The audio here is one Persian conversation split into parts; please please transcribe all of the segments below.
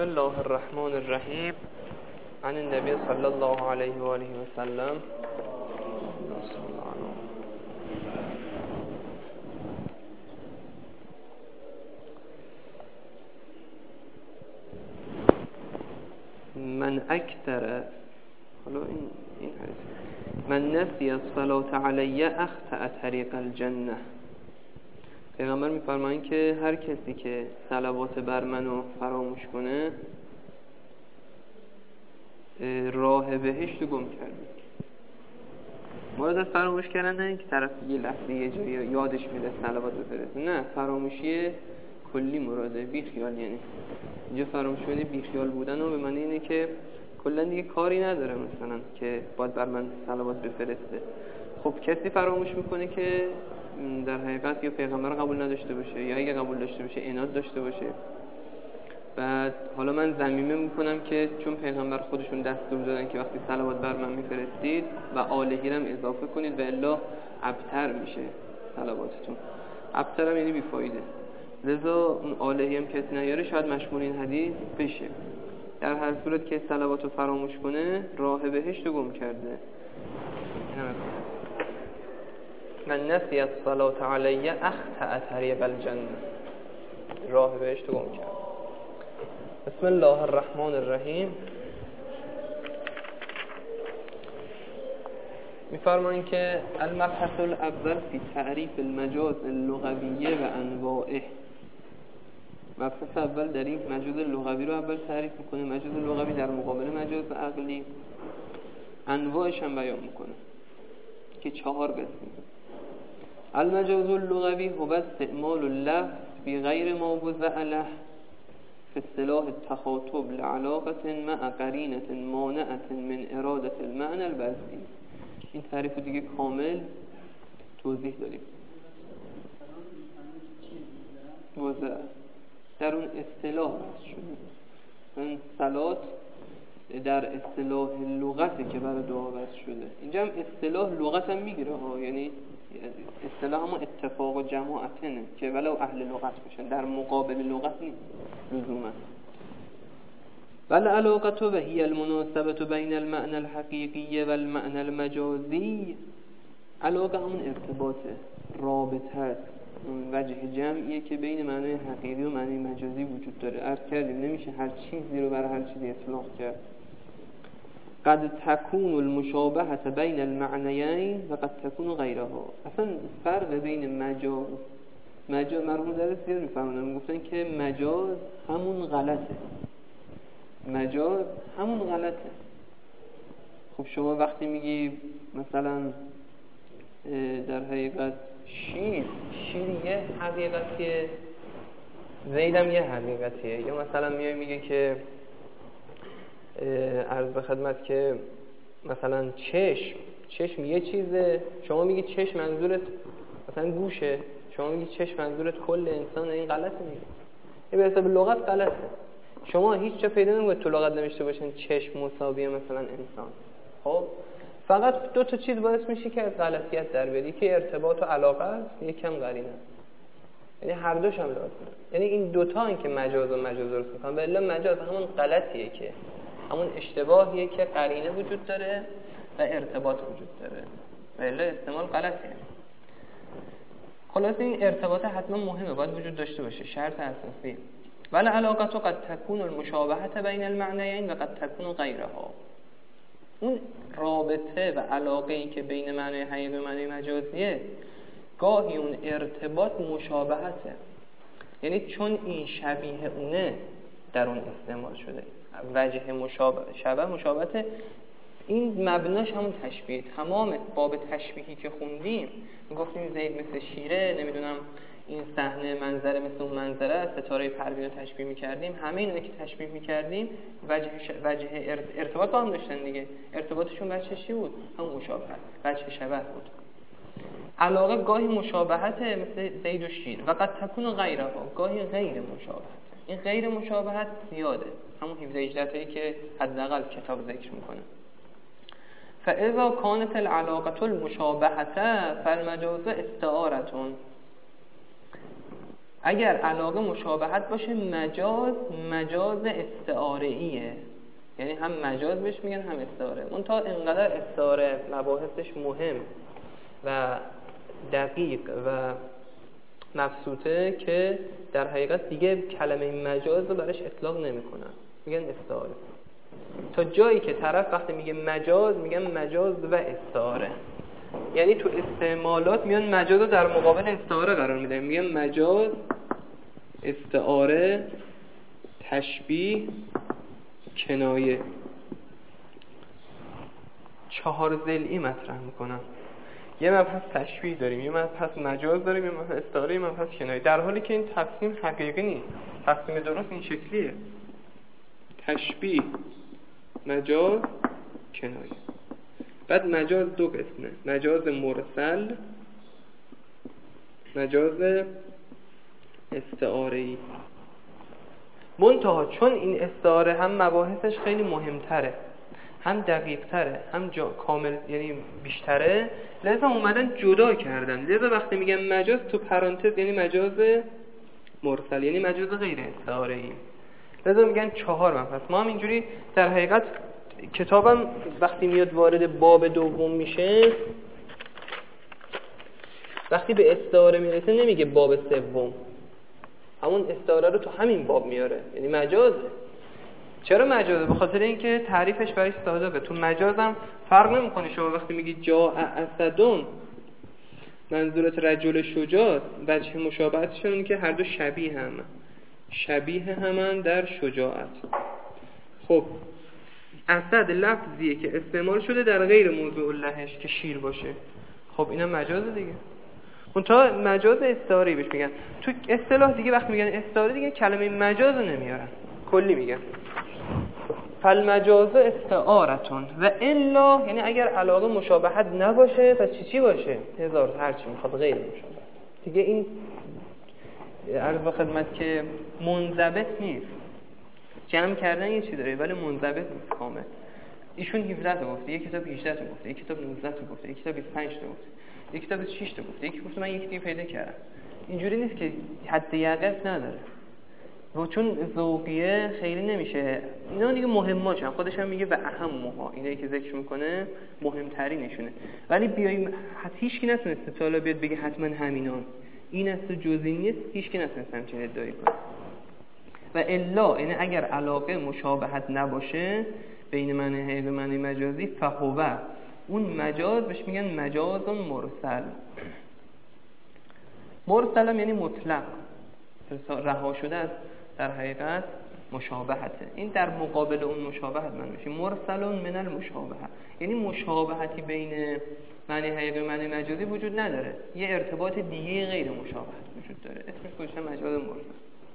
بسم الله الرحمن الرحیم عن النبی صلی الله علیه و آله و سلم. من اکثر حالا این حدیث من نسی الصلاة علی اخطأ طریق الجنه. پیغمبر می‌فرمایند که هر کسی که صلوات بر منو فراموش کنه راه بهشت گم کرده. مراد از فراموش کردن نه اینکه طرف یه لحظه یه جایی یادش میره صلوات بفرسته، نه، فراموشی کلی مراده، بی خیال. یعنی اینجا فراموشی بی خیال بودن و به معنی اینه که کلا دیگه کاری نداره مثلا که باید بر من صلوات بفرسته. خب کسی فراموش میکنه که در حقیقت یا پیغمبر قبول نداشته باشه یا اگه قبول داشته باشه عناد داشته باشه. بعد حالا من ضمیمه میکنم که چون پیغمبر خودشون دستور دادن که وقتی صلوات بر من میفرستید و آلهی هم اضافه کنید و الا ابتر میشه صلواتتون. ابتر هم یعنی بیفایده، لذا اون آلهی هم کسی نیاره شاید مشمول این حدیث بشه. در هر صورت که صلواتو فراموش کنه راه بهشت رو گم کرده. من نسی الصلاة علی اخطأ طریق الجنه، راه بهشت رو گم کرد. بسم الله الرحمن الرحیم. می‌فرمایند که المبحث الاول فی تعریف المجاز اللغویه و انواعه. مبحث اول در این مجاز لغوی رو اول تعریف میکنه، مجاز لغوی در مقابل مجاز عقلی، انواعش هم بیان میکنه که 4 قسمه. المجاز اللغوی هو استعمال اللفظ بغیر ما وضع له في اصطلاح التخاطب لعلاقة مع قرینة مانعة من ارادة المعنى الوضعی. این تعریف دیگه کامل توضیح داریم. وضع در اون اصطلاح شده، اون صلات در اصطلاح لغتی که برای دعا وضع شده. اینجا هم اصطلاح لغت هم میگیره ها، یعنی اصطلاح هم اتفاق و جماعتنه که ولو اهل لغت باشن، در مقابل لغت نیست لزوما. والعلاقة وهي المناسبة بين المعنى الحقيقي والمعنى المجازي. علاقه همون ارتباطه، رابطه است، وجه جمعیه که بین معنی حقیقی و معنی مجازی وجود داره. عرض کردیم نمیشه هر چیزی رو برای هر چیزی اطلاق کرد. قد تكون المشابهة بين المعنيين و قد تكون غیرها. اصلا فرق بین مجاز مرحوم درس زیاد میفهمونن، گفتن که مجاز همون غلطه، مجاز همون غلطه. خب شما وقتی میگی مثلا در حقیقت شیر یه حقیقتیه، زیدم یه حقیقتیه، یا مثلا میگه که عرض به خدمت که مثلا چشم یه چیزه، شما میگی چشم منظورت مثلا گوشه، شما میگی چشم منظورت کل انسان، این غلطه. میگه این به حساب لغت غلطه. شما هیچ جا پیدا نمی‌کنید تو لغت نوشته باشین چشم مساویه مثلا انسان. خب فقط 2 تا چیز باعث میشه که از غلطیت در بیاد، که ارتباط و علاقه است، یکم قرینه. یعنی هر دوش هم لازمه. یعنی این 2 تا این که مجاز و مجاز درست میکنن. ولی مجاز همون غلطیه که همون اشتباهیه که قرینه وجود داره و ارتباط وجود داره، ولی استعمال غلطیه. خلاصه این ارتباط حتما مهمه، باید وجود داشته باشه، شرط اساسی. ولی علاقه تو قد تكون المشابهة بین المعنیین و قد تكون غیرها. اون رابطه و علاقه‌ای که بین معنی حقیقی و معنی مجازیه، گاهی اون ارتباط مشابهته، یعنی چون این شبیه اونه در اون استعمال شده. وجه مشابهت این مبناش همون تشبیه. تمام باب تشبیهی که خوندیم میگفتیم زید مثل شیره، نمیدونم این صحنه منظره مثل اون منظره، ستاره پروین رو تشبیه میکردیم. همه اینا که تشبیه میکردیم وجه ارتباط با هم داشتن دیگه. ارتباطشون وجه چی بود؟ همون مشابهت، وجه شبه بود. علاقه گاهی مشابهته مثل زید و شیر، و قد تکون غیرها، گاهی غیر مشابهت. این غیر مشابهت زیاده، همون 17 تایی که حداقل کتاب ذکر میکنه. فاذا كانت العلاقه المشابهه فالمجاز استعاره. اگر علاقه مشابهت باشه مجاز استعاره‌ایه، یعنی هم مجاز بهش میگن هم استعاره. اون تا اینقدر استعاره مباحثش مهم و دقیق و مبسوطه که در حقیقت دیگه کلمه مجاز رو برش اطلاق نمیکنن، میگن استعاره. تا جایی که طرف وقتی میگه مجاز میگن مجاز و استعاره، یعنی تو استعمالات میان مجاز رو در مقابل استعاره قرار میدن، میگن مجاز، استعاره، تشبیه، کنایه. 4 ضلعی مطرح میکنن. یه مبحث تشبیه داریم، یه مبحث مجاز داریم، یه مبحث استعاره، یه مبحث کنایه، در حالی که این تقسیم حقیقی نیست. تقسیم درست این شکلیه: تشبیه، مجاز، کنایه. بعد مجاز 2 قسمه: مجاز مرسل، مجاز استعاره‌ای. منتها چون این استعاره هم مباحثش خیلی مهمتره، هم دقیق‌تره، هم کامل یعنی بیشتره، لذا اومدن جدا کردن. لذا وقتی میگن مجاز تو پرانتز یعنی مجاز مرسل، یعنی مجاز غیر استعاره‌ای. لذا میگن 4 مبحث. ما هم اینجوری در حقیقت کتابم وقتی میاد وارد باب دوم میشه، وقتی به استعاره میرسه نمیگه باب سوم، همون استعاره رو تو همین باب میاره، یعنی مجازه. چرا مجازه؟ به خاطر اینکه تعریفش برای صادقه. تو مجاز هم فرق نمیکنه شما وقتی میگی جاء اسدون منظورت رجل شجاع، وجه مشابهتشون اینه که هر دو شبیه همن در شجاعت. خب اسد لفظیه که استعمال شده در غیر موضوع لهش که شیر باشه، خب اینم مجازه دیگه. اون تا مجاز استعاری بهش میگن. تو اصطلاح دیگه وقتی میگن استعاره دیگه کلمه مجاز رو نمیارن، کلی میگن فالمجاز استعارتون و الا، یعنی اگر علاقه مشابهت نباشه پس چی باشه؟ هزار هرچی میخواد غیر مشابهت دیگه. این عرض به خدمت که منضبط نیست، جمع کردن یه چی داره ولی منضبط نیست کامل. ایشون 17 تا گفته، یک کتاب 18 تا گفته، یک کتاب 19 تا گفته، یک کتاب 25 تا گفته، یک کتاب 6 تا گفته، یکی گفته من یک دیگه پیدا کردم. اینجوری نیست که حد یقف نداره و چون ذوقیه خیلی نمیشه. اینا دیگه مهماش هم خودش هم میگه و اهمها، اینایی که ذکر میکنه مهمترینشونه. ولی بیایم هیچ کی نتونسته تا حالا بیاد بگه حتما همینان این است و جزئی نیست، هیچ کی نتونسته همچین ادعایی کنه. و الا، یعنی اگر علاقه مشابهت نباشه بین معنی حقیقی و معنی مجازی، فهو، اون مجاز بهش میگن مجاز مرسل. مرسل هم یعنی مطلق، رها شده از در حقیقت مشابهته. این در مقابل اون مشابهت من میشه مرسلون من المشابهه، یعنی مشابهتی بین معنی حقیقی و معنی مجازی وجود نداره، یه ارتباط دیگه غیر مشابهت وجود داره، اسمش گذاشتن مجاز مرسل.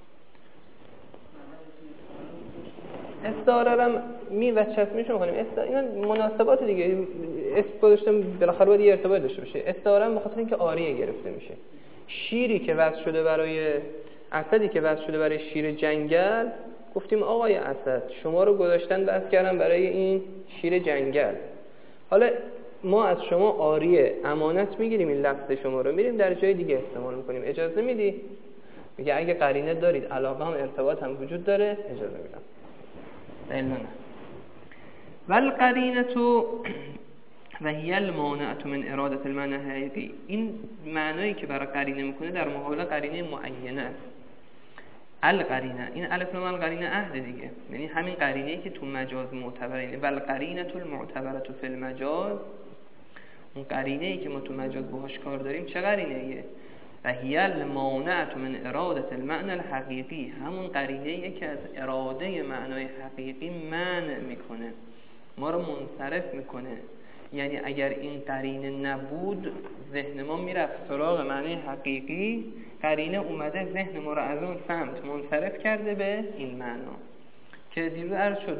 استعاره رو میوچسبیش می‌کنیم. اینا مناسبات دیگه، اسم گذاشتم بالاخره باید یه ارتباط داشته باشه. استعاره به خاطر اینکه عاریه گرفته میشه. شیری که وضع شده برای اسدی که وضع شده برای شیر جنگل، گفتیم آقای اسد شما رو گذاشتن بس کردن برای این شیر جنگل، حالا ما از شما عاریه امانت میگیریم، این لفظ شما رو میریم در جای دیگه استعمال میکنیم، اجازه میدی؟ میگه اگه قرینه دارید، علاقه هم ارتباط هم وجود داره، اجازه میدم. نه والقرینه و هی المانعه من اراده المعنی حقیقی، این معنایی که برای قرینه میکنه در مقابل قرینه معینه است. القرینه، این الف لام القرینه عهد دیگه، یعنی همین قرینه‌ای که تو مجاز معتبره. اینه والقرینه المعتبره فی المجاز، اون قرینه‌ای که ما تو مجاز باهاش کار داریم چه قرینه‌ایه؟ و هی المانعه من اراده المعنی الحقیقی، همون قرینه‌ایه که از اراده معنای حقیقی منع میکنه، ما رو منصرف میکنه. یعنی اگر این قرینه نبود ذهن ما میرفت سراغ معنی حقیقی، قرینه اومده ذهن ما رو از اون سمت منصرف کرده به این معنا که دیروز عرض شد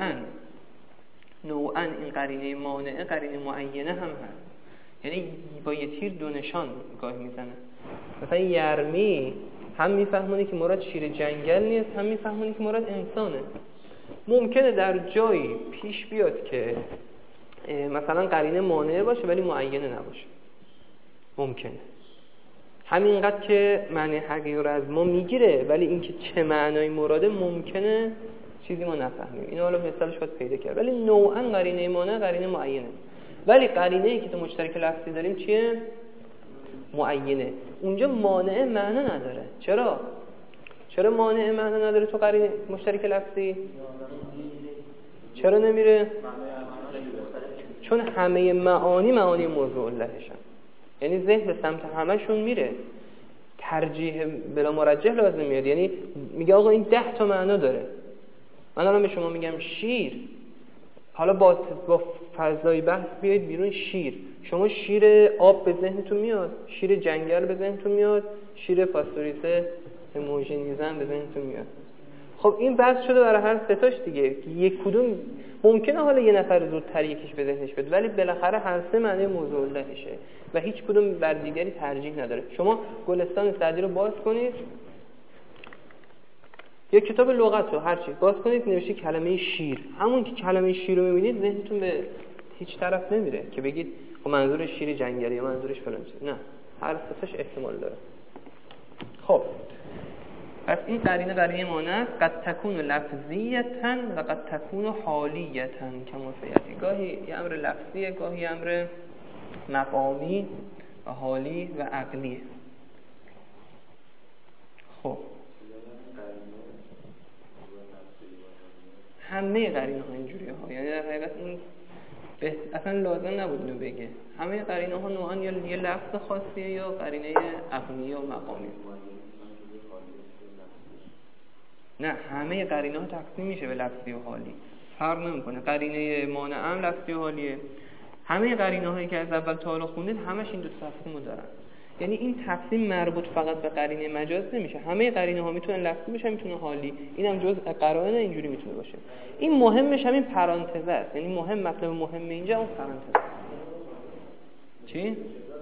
نوعاً این قرینه مانعه قرینه معینه هم هست، یعنی با یه تیر دو نشان گاهی میزنه. مثلا یرمی هم میفهمونه که مراد شیر جنگل نیست، هم میفهمونه که مراد انسانه. ممکنه در جایی پیش بیاد که مثلا قرینه مانعه باشه ولی معینه نباشه، ممکنه. همینقدر که معنی حقیقی رو از ما میگیره، ولی اینکه چه معنای مراده ممکنه چیزی ما نفهمیم. این حالا مثالش باید پیدا کرد. ولی نوعا قرینه مانع قرینه معینه. ولی قرینه‌ای که تو مشترک لفظی داریم چیه؟ معینه. اونجا مانع معنا نداره. چرا مانع معنا نداره تو قرینه مشترک لفظی؟ چرا نمیره؟ چون همه معانی موضوع لهشن. یعنی ذهن به سمت همشون میره، ترجیح بلا مرجح لازم میاد. یعنی میگه آقا این 10 تا معنا داره. من الان به شما میگم شیر، حالا با فضای بحث بیاید بیرون شیر. شما شیر آب به ذهنتون میاد، شیر جنگل به ذهنتون میاد، شیر پاستوریسه هموژنیزن به ذهنتون میاد. خب این بحث شده برای هر ستاش دیگه. یک کدوم ممکنه حالا یه نفر زودتر یکیش به ذهنش بیاد، ولی بالاخره هر سه معنی موضوع لهشه و هیچ کدوم بر دیگری ترجیح نداره. شما گلستان سعدی رو باز کنید، یک کتاب لغت رو هر چی باز کنید، نوشته کلمه شیر. همون که کلمه شیر رو می‌بینید ذهنتون به هیچ طرف نمیره که بگید خب منظورش شیر جنگلی یا منظورش فلان چیز. نه، هر ستاش احتمال داره. خب پس این قرینه مانع است. قد تکون لفظیتاً و قد تکون حالیتاً کما سیاتی. گاهی یه امر لفظیه، گاهی امر مقامی و حالی و عقلی. خب همه قرینه ها اینجوریه ها، یعنی در حقیقت این اصلا لازم نبود اینو بگه. همه قرینه ها نوعاً یا یه لفظ خاصیه یا قرینه عقلی و مقامی. نه، همه قرینه ها تقسیم میشه به لفظی و حالی، فرق نمیکنه. قرینه مانع هم لفظی و حالیه. همه قرینه هایی که از اول تا حالا خوندید همش این دو تقسیمو دارن. یعنی این تقسیم مربوط فقط به قرینه مجاز نمیشه. همه قرینه ها میتونن لفظی بشن، میتونه حالی. اینم جزء قرائن اینجوری میتونه باشه. این مهمش همین پرانتزه است. یعنی مطلب مهم اینجا اون پرانتزه. چی؟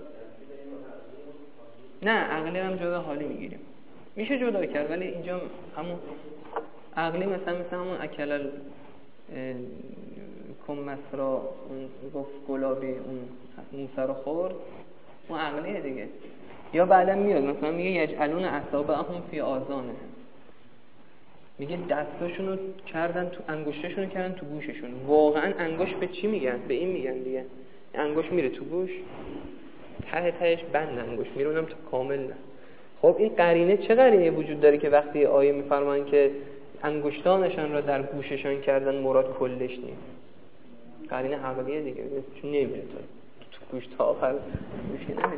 نه، عقلی هم جزء حالی میگیریم. میشه جدا کرد، ولی اینجا همون عقلی مثلا همون اکلل کم مسرا گفت گلابی اون موسه رو خورد، اون عقلیه دیگه. یا بعدا میاد مثلا میگه یجعلون اصابعهم فی آذانه، میگه دستاشون رو کردن تو انگشتشون رو کردن تو گوششون. واقعا انگشت به چی میگن؟ به این میگن دیگه. انگشت میره تو گوش، تهش بند انگشت میره، اونم تو کامل نه. خب این قرینه چه قرینه وجود داره که وقتی آیه میفرمان که انگشتانشان را در گوششان کردن مراد کلش نیست؟ قرینه عقلیه دیگه، چون نمیره تو گوش تا آخر گوش که نمیره.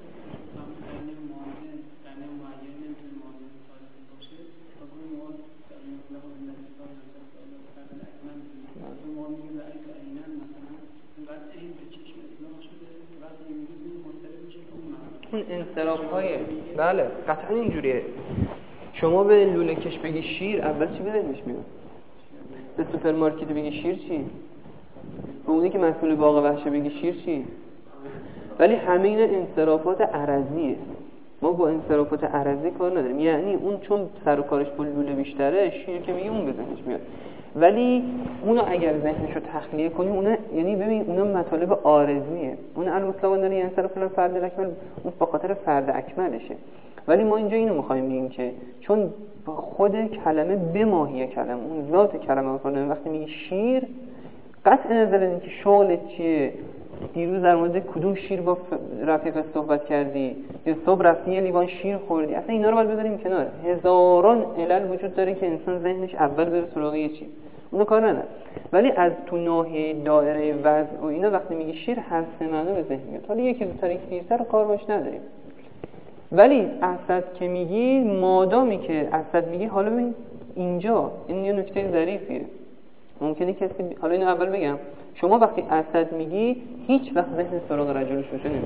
اون انصراف بله قطعا اینجوریه. شما به لوله کش بگی شیر، اول چی به ذهنش میاد؟ به سوپرمارکت بگی شیر چی؟ به اونی که مسئول باغ وحشه بگی شیر چی؟ ولی همه اینا انصرافات عرضیه. ما با انصرافات عرضی کار نداریم. یعنی اون چون سر و کارش با لوله بیشتره، شیر که میگه اون به ذهنش میاد. ولی اونو اگر ذهنشو تخلیه کنیم، اون یعنی ببین اونا مطالب عارضیه. اون المطلق داره یعنی انصراف فرد اکمل، اون به خاطر فرد اکملشه. ولی ما اینجا اینو می‌خوایم بگیم که چون خود کلمه به ماهیه کلمه، اون ذات کلمه کنه. وقتی میگی شیر، قطع نظر اینکه شغلت چیه، دیروز در مورد کدوم شیر با رفیق صحبت کردی، یا صبح رفتی یه لیوان شیر خوردی، اصلا اینا رو باید بذاریم کنار. هزاران علل وجود داره که انسان ذهنش اول بره سراغ یه چیز، اونو کار نداره. ولی از تو ناحیه دایره وضع و اینا وقتی میگی شیر، هر سه معنا به ذهن میاد. حالا یکی زودتر یک دیرتر رو کار باش نداریم. ولی اسد که میگی، مادامی که اسد میگی، حالا ببین اینجا این یه نکته ظریفیه. ممکنه کسی حالا اینو اول بگم، شما وقتی اسد میگی هیچ وقت ذهن سراغ رجل شجاع نمیره.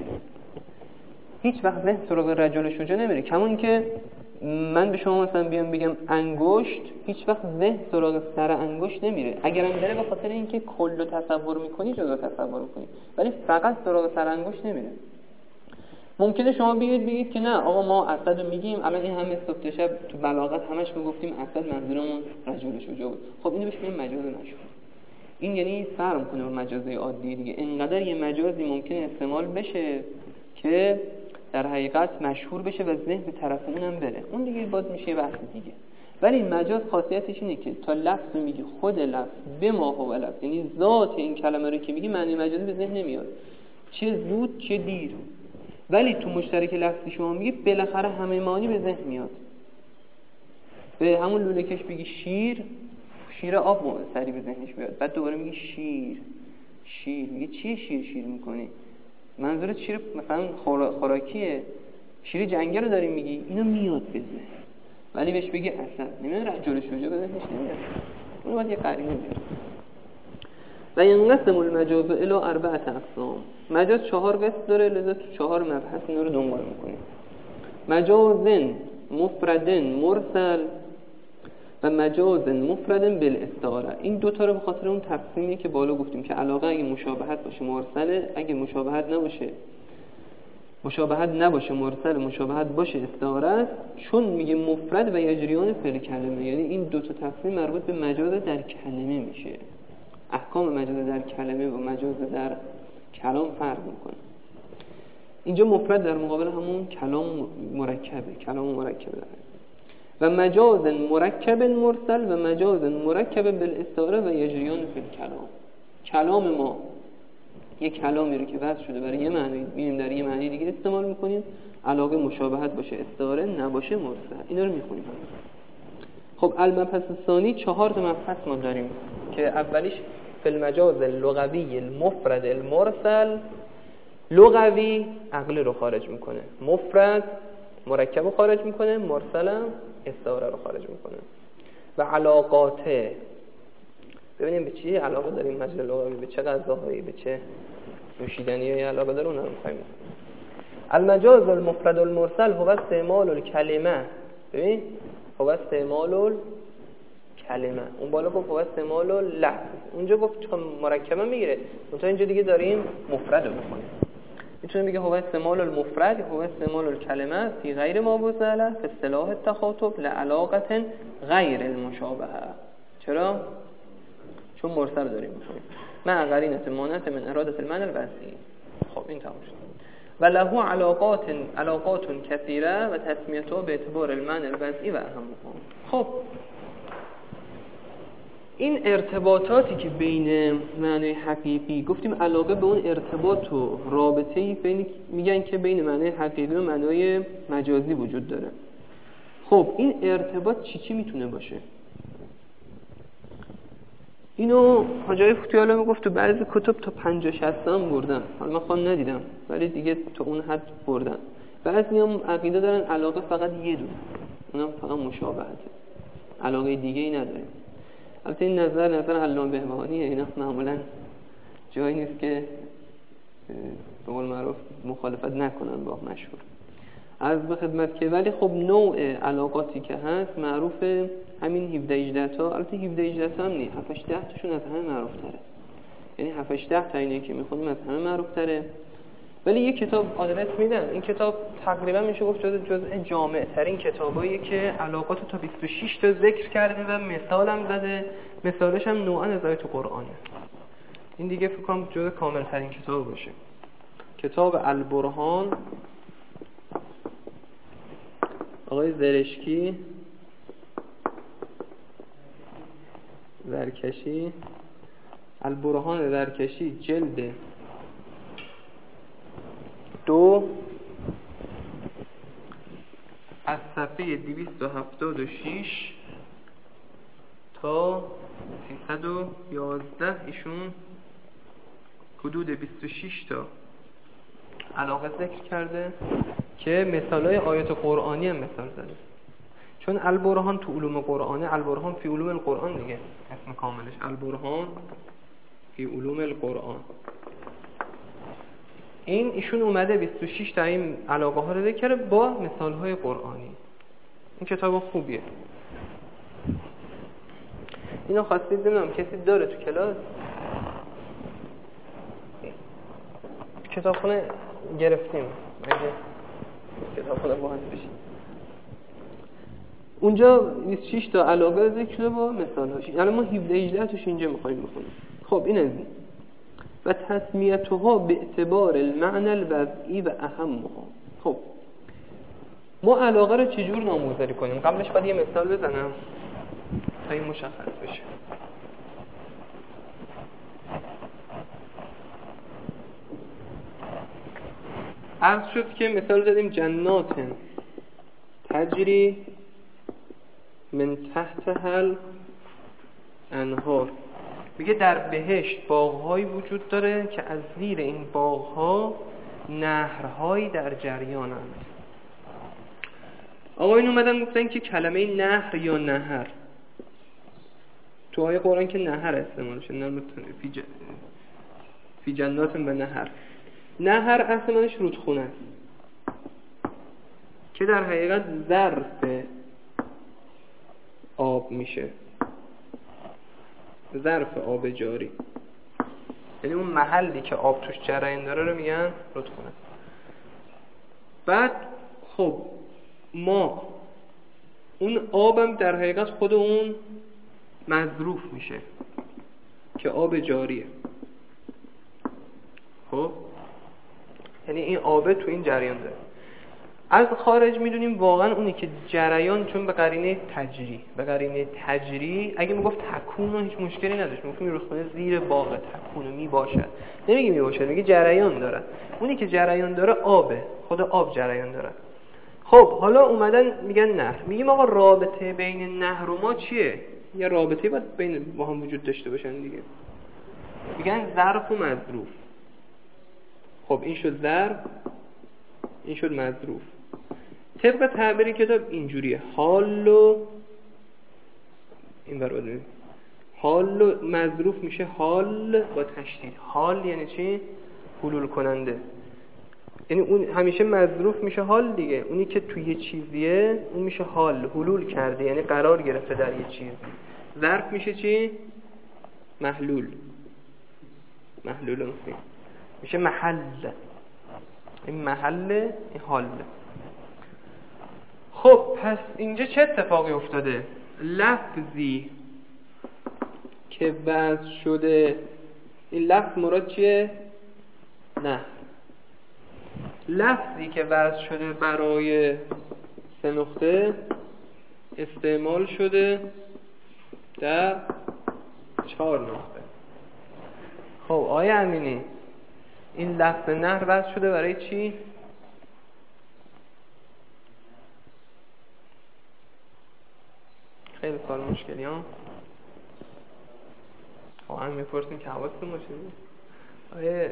هیچ وقت ذهن سراغ رجل شجاع نمیره. کمون که من به شما مثلا بیام بگم انگشت، هیچ وقت ذهن سراغ سر انگشت نمیره. اگرم بره به خاطر اینکه کلو تصور میکنی، جزء تصور میکنی، ولی فقط سراغ سر انگشت نمیره. ممکنه شما بگید که نه آقا ما اسد رو میگیم، الان این همه صبح شب تو بلاغت همش میگفتیم اسد منظورمون رجل شجاع بود. خب اینو بهش میگیم مجاز مشهور. این یعنی فرق کنه با مجازی عادی دیگه. اینقدر یه مجازی ممکنه استعمال بشه که در حقیقت مشهور بشه و ذهن به طرف اونم بره، اون دیگه باز میشه یه بحث دیگه. ولی مجاز خاصیتش اینه که تا لفظ میگی خود لفظ به ما هو لفظ، یعنی ذات این کلمه رو که میگی معنی مجازی به ذهن نمیاد، چه زود چه دیر. ولی تو مشترک لفظی شما میگی بالاخره همه معانی به ذهن میاد. به همون لوله کش بگی شیر آب سری به ذهنش بیاد، بعد دوباره میگی شیر میگه چیه شیر میکنی؟ منظورت شیر مثلا خوراکیه؟ شیر جنگل رو داری میگی؟ اینو میاد به ذهن. ولی بهش بگی اصلا نمیاد جلوش بجا به ذهنش نمیاد، اون باید یه قرینه بیاره. و ینقسم المجاز الی 4 اقسام. مجاز 4 قسم داره، لذا تو 4 مبحث اینا رو دنبال میکنیم. مجاز مفرد مرسل و مجاز مفرد بالاستعاره. این دو تا رو به خاطر اون تقسیمی که بالا گفتیم که علاقه اگه مشابهت باشه مرسله، اگه مشابهت نباشه مرسل، مشابهت باشه استعاره است. چون میگه مفرد و یجریان فعل کلمه، یعنی این دو تا تقسیم مربوط به مجاز در کلمه میشه. احکام مجاز در کلمه و مجاز در کلام فرق میکنه. اینجا مفرد در مقابل همون کلام مرکبه داره. و مجاز مرکب مرسل و مجاز مرکب بالاستعاره و یجریان فی الکلام. کلام ما یه کلامی رو که وضع شده برای یه معنی می‌بینیم در یه معنی دیگه استعمال می‌کنیم، علاقه مشابهت باشه استعاره، نباشه مرسل. اینا رو می‌خونیم. خب المبحث الثانی 4 تا مبحث ما داریم که اولیش فی المجاز اللغوی المفرد المرسل. لغوی عقل رو خارج میکنه، مفرد مرکب رو خارج میکنه، مرسل هم استعاره رو خارج میکنه. و علاقاته، ببینیم به چی علاقه داریم مجاز لغوی، به چه غذاهایی، به چه نوشیدنیایی علاقه داره، اونها رو می‌خوایم. المجاز المفرد المرسل هو استعمال الکلمه. ببین هو استعمال الکلمه، اون بالا گفت هو استعمال اللفظ، اونجا گفت چون مرکبه میگیره، اونجا اینجا دیگه داریم مفرد رو می‌خونیم. میتونیم بگه هو استعمال المفرد هو استعمال الکلمه فی غیر ما وضع فی اصطلاح التخاطب لعلاقه غیر المشابهه. چرا؟ چون مرسل داریم می‌خونیم. مع قرینه مانعه من اراده المعنى الوضعی. خب این تمام شد. و له علاقات کثیره و تسمیته به اعتبار المعنى الوضعی و اهمها. خب این ارتباطاتی که بین معنی حقیقی گفتیم، علاقه به اون ارتباط و رابطه‌ای بین، میگن که بین معنی حقیقی و معنی مجازی وجود داره. خب این ارتباط چی میتونه باشه؟ اینو حاجی فتیالا میگفت تو بعضی کتب تا 50-60 هم بردن، حالا من خودم ندیدم ولی دیگه تا اون حد بردن. بعضی هم عقیده دارن علاقه فقط یه دونه، اونم فقط مشابهته، علاقه دیگه ای نداریم. البته این نظر علامه بهبهانیه، اینا معمولا جایی نیست که به قول معروف مخالفت نکنن با مشهور. عرض به خدمت که ولی خب نوع علاقاتی که هست معروفه، همین 17-18 تا، البته 17-18 تا هم نیست، 7-8 تاشون از همه معروف تره، یعنی 7-8 تا اینه که میخونیم از همه معروف تره. ولی یک کتاب آدرس میدن، این کتاب تقریبا میشه گفت جزء جامع ترین کتاباییه که علاقات تا 26 تا ذکر کرده و مثال هم زده، مثالش هم نوعا از آیات قرآنه. این دیگه فکر کنم جزء کامل ترین کتاب باشه. کتاب البرهان آقای زرکشی، البرهان زرکشی، جلد 2 از صفحه 276 تا 311 ایشون حدود 26 تا علاقه ذکر کرده که مثالای آیات قرآنی هم مثال زده. چون البرهان تو علوم قرآنه، البرهان فی علوم القرآن دیگه اسم کاملش، البرهان فی علوم القرآن. ایشون اومده 26 تا این علاقه ها رو ذکر با مثال های قرآنی. این کتاب خوبیه. اینو خواستید ببینم کسی داره تو کلاس؟ کتابخونه گرفتیم، اگه کتابخونه باهاش بشیم. اونجا 26 تا علاقه ذکر شده با مثال هاش. یعنی ما 17-18 توش اینجا می‌خوایم بخونیم. خب این از این. و تسمیتها به اعتبار المعنى الوضعی و اهمها. خب ما علاقه رو چجور نامگذاری کنیم؟ قبلش باید یه مثال بزنم تا این مشخص بشه. عرض شد که مثال زدیم جنات تجری من تحتها الانهار. میگه در بهشت باغ‌هایی وجود داره که از زیر این باغ‌ها نهرهایی در جریانند. آقایون اومدن گفتن که کلمه نهر یا نهر تو آیه قرآن که نهر استعمال شده، نه فی جنات به نهر. نهر اصلش رودخونه است که در حقیقت ظرف آب میشه، ظرف آب جاری، یعنی اون محلی که آب توش جریان داره رو میگن رودخونه. بعد خب ما اون آبم در حقیقت خود اون مظروف میشه که آب جاریه. خب یعنی این آب تو این جریان داره. از خارج میدونیم واقعا اونی که جریان، چون به قرینه تجری اگه میگفت تکون هیچ مشکلی نداشت، میگفت رودخونه زیر باغ تکون میباشد، نمیگه میباشد، میگه جریان داره. اونی که جریان داره آبه، خود آب جریان داره. خب حالا اومدن میگن نهر. میگیم آقا رابطه بین نهر و ما چیه؟ یه رابطه باید بین با هم وجود داشته باشن دیگه. میگن ظرف و مظروف. خب این شد ظرف، این شد مظروف. طبق تعبیر کتاب اینجوریه، حال و این برابر حال و مظروف میشه حال با تشدید. حال یعنی چی؟ حلول کننده. یعنی اون همیشه مظروف میشه حال دیگه. اونی که توی یه چیزیه اون میشه حال، حلول کرده، یعنی قرار گرفته در یه چیز. ظرف میشه چی؟ محلول. محلول میشه محل. این محل، این حال. خب پس اینجا چه اتفاقی افتاده؟ لفظی که وضع شده، این لفظ مراد چیه؟ نه. لفظی که وضع شده برای 3 نقطه استعمال شده در 4 نقطه. خب آیه امینی، این لفظ نهر وضع شده برای چی؟ خیلی سوال مشکلی ها. هم میپرسیم که حواستون باشه. آیه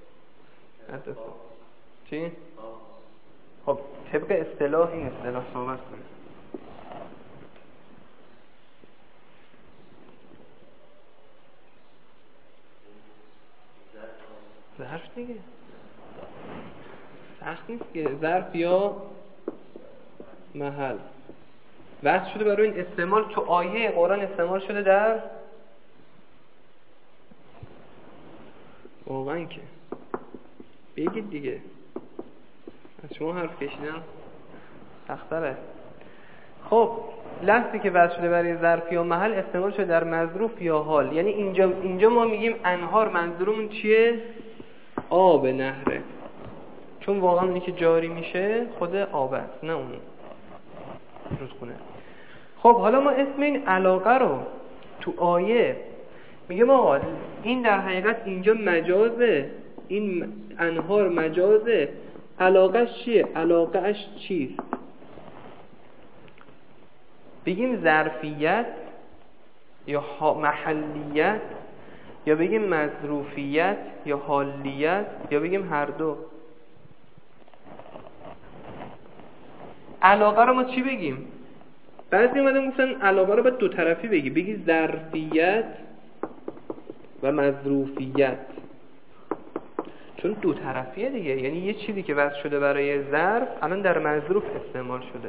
چی؟ خب طبق اصطلاح این اصطلاح صحبت کنیم. ظرف دیگه سخت نیست که ظرف یا محل وضع شده برای این استعمال. تو آیه قرآن استعمال شده در واقعا که بگید دیگه، از شما حرف کشیدن سخت‌تره. خب لفظی که وضع شده برای ظرف یا محل استعمال شده در مظروف یا حال. یعنی اینجا ما میگیم انهار، منظورمون چیه؟ آب نهره، چون واقعا اونی که جاری میشه خود آب است، نه اون رودخونه. خب حالا ما اسم این علاقه رو تو آیه میگه آقا این در حقیقت اینجا مجازه، این انهار مجازه. علاقهش چیه؟ علاقهش چیست؟ بگیم ظرفیت یا محلیت، یا بگیم مظروفیت یا حالیت، یا بگیم هر دو. علاقه رو ما چی بگیم؟ بعضی اومدن گفتن علاقه رو باید 2 طرفی بگی ظرفیت و مظروفیت، چون 2 طرفیه دیگه. یعنی یه چیزی که وضع شده برای ظرف الان در مظروف استعمال شده،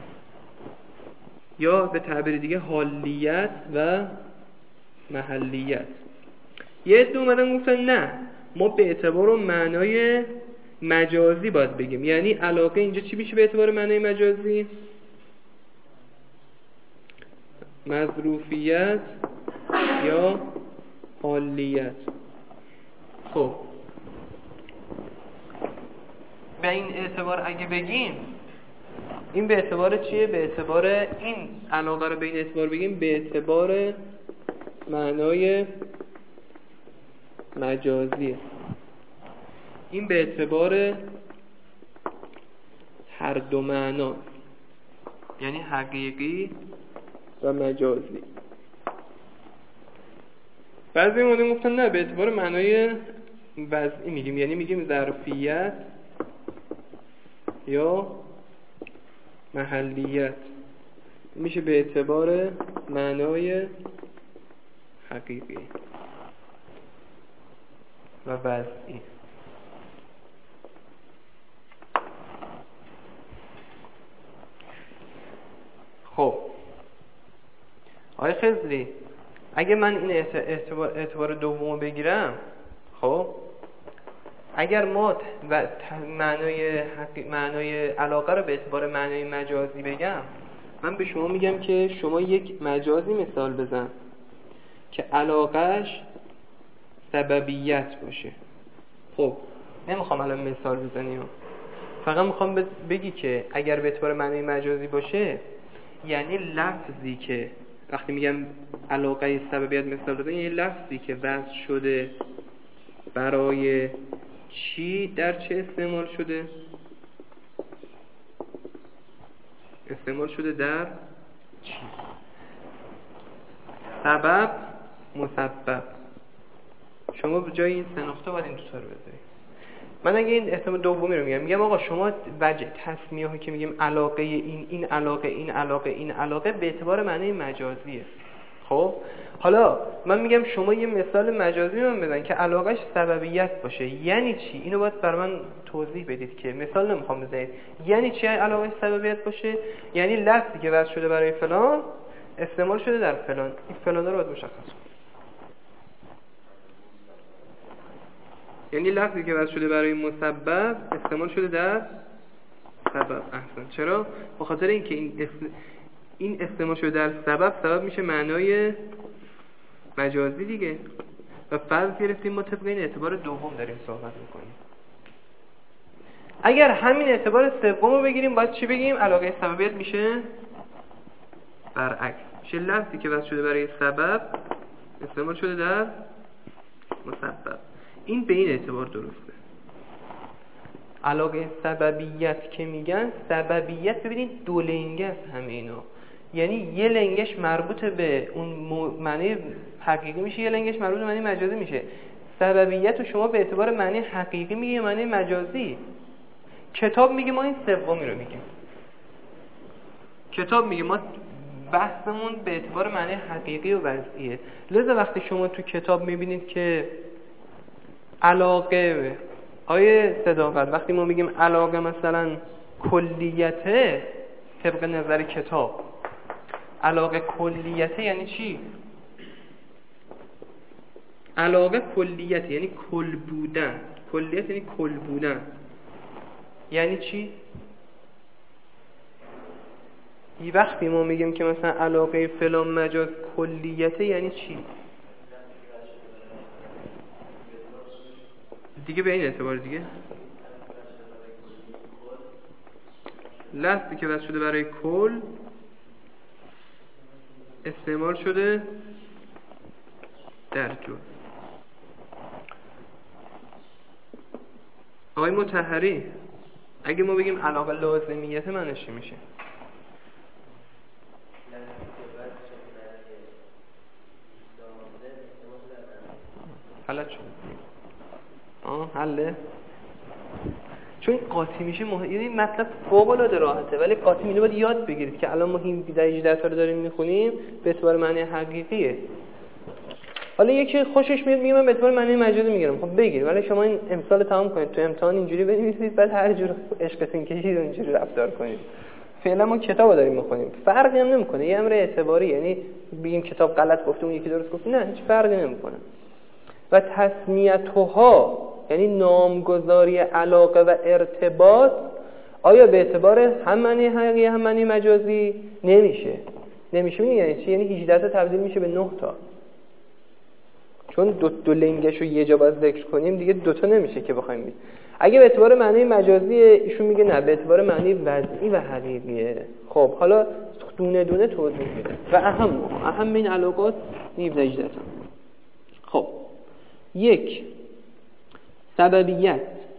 یا به تعبیر دیگه حالیت و محلیت. یه عده اومدن گفتن نه، ما به اعتبار معنای مجازی باید بگیم. یعنی علاقه اینجا چی میشه به اعتبار معنای مجازی؟ مظروفیت یا حالیت. خب به این اعتبار اگه بگیم این به اعتبار چیه؟ به اعتبار این علاقه رو به این اعتبار بگیم به اعتبار معنای مجازیه. این به اعتبار هر دو معنا، یعنی حقیقی و مجازی. بعضی مورد گفتن نه به اعتبار معنای وضعی میگیم، یعنی میگیم ظرفیت یا محلیت میشه به اعتبار معنای حقیقی و وضعی. خب آقای خضری اگه من این اعتبار دومو بگیرم، خب اگر ما معنای علاقه رو به اعتبار معنای مجازی بگم، من به شما میگم که شما یک مجازی مثال بزن که علاقهش سببیت باشه. خب نمیخوام الان مثال بزنیم، فقط میخوام بگی که اگر به اعتبار معنای مجازی باشه یعنی لفظی که وقتی میگم علاقه سببیت مثال بزن، یعنی لفظی که وضع شده برای چی در چه استعمال شده؟ استعمال شده در چی؟ سبب مسبب. شما به جای این سه نقطه باید این دو تا رو بذارید. من اگه این احتمال دومی رو میگم آقا شما وجه تسمیه ها که میگیم علاقه این علاقه این علاقه این علاقه به اعتبار معنی مجازیه. خب حالا من میگم شما یه مثال مجازی من بزن که علاقهش سببیت باشه. یعنی چی؟ اینو باید برای من توضیح بدید که مثال نمیخوام بزنید. یعنی چی علاقهش سببیت باشه؟ یعنی لفظی که وضع شده برای فلان استعمال شده در فلان. این فلان رو باید مشخص کنید. یعنی لفظی که وضع شده برای مسبب استعمال شده در سبب. احسن. چرا؟ به خاطر اینکه این استعمال شده در سبب میشه معنای مجازی دیگه. و فرض گرفتیم ما طبق این اعتبار دوم داریم صحبت میکنیم. اگر همین اعتبار سوم رو بگیریم باید چی بگیم؟ علاقه سببیت میشه برعکس، میشه لفظی که وضع شده برای سبب استعمال شده در مسبب. این به این اعتبار درسته. علاقه سببیت که میگن، سببیت ببینید دو لنگه است همه اینا، یعنی یه لنگش مربوط به اون معنی حقیقی میشه، یه لنگش مربوط به معنی مجازی میشه. سببیت رو شما به اعتبار معنی حقیقی میگه معنی مجازی. کتاب میگه ما این سومی رو میگیم. کتاب میگه ما بحثمون به اعتبار معنی حقیقی و وضعیه. لذا وقتی شما تو کتاب میبینید که علاقه آیه صداقت وقتی ما میگیم علاقه مثلا کلیته، طبق نظر کتاب علاقه کلیته یعنی چی؟ علاقه کلیته یعنی کل بودن. کلیت یعنی کل بودن. یعنی چی؟ یه وقتی ما میگیم که مثلا علاقه فلان مجاز کلیته یعنی چی؟ دیگه به این اعتبار دیگه لفظی که وضع شده برای کل استعمال شده در جز. آقای مطهری اگه ما بگیم علاقه لازمیت معنیش چی میشه؟ حالت شد. حله؟ چون قاطی میشه یعنی مطلب فوق العاده راحته، ولی قاطی اینو باید یاد بگیرید که الان ما این 18 تا رو داریم میخونیم به اعتبار معنی حقیقیه. حالا یکی خوشش میاد میگه من به اعتبار معنی مجازی میگیرم. خب بگیر، ولی شما این امثال تمام کنید، تو امتحان اینجوری بنویسید، بعد هر جور عشقتون کشید اونجوری رفتار کنید. فعلا ما کتابو داریم میخونیم، فرقی هم نمیکنه، یه امر اعتباری، یعنی بگیم کتاب غلط گفته اون یکی درست گفته، نه هیچ فرقی نمیکنه. و تسمیتها یعنی نامگذاری علاقه و ارتباط آیا به اعتبار هم معنی حقیقی هم معنی مجازی؟ نمیشه. یعنی چی؟ یعنی 18 تا تبدیل میشه به 9 تا. چون دو لنگش رو یه جا باید ذکر کنیم دیگه دوتا نمیشه که بخوایم بید. اگه به اعتبار معنی مجازی ایشون میگه نه، به اعتبار معنی وضعی و حقیقیه. خب حالا دونه دونه توضیح میده. و اهم این علاقات نیو نجدتان. خب یک، سببیت،